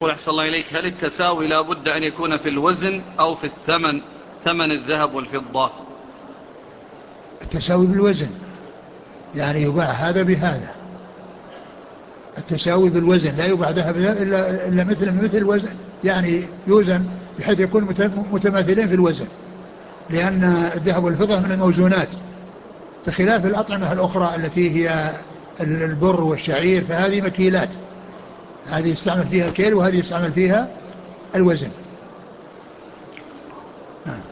قل أحسن الله إليك، هل التساوي لا بد أن يكون في الوزن أو في الثمن، ثمن الذهب والفضة؟ التساوي بالوزن، يعني يباع هذا بهذا. التساوي بالوزن، لا يباع ذهب إلا مثل الوزن، يعني يوزن بحيث يكون متماثلين في الوزن، لأن الذهب والفضة من الموزونات، بخلاف الأطعمة الأخرى التي هي البر والشعير، فهذه مكيلات، هذه يستعمل فيها الكيل وهذه يستعمل فيها الوزن. نعم.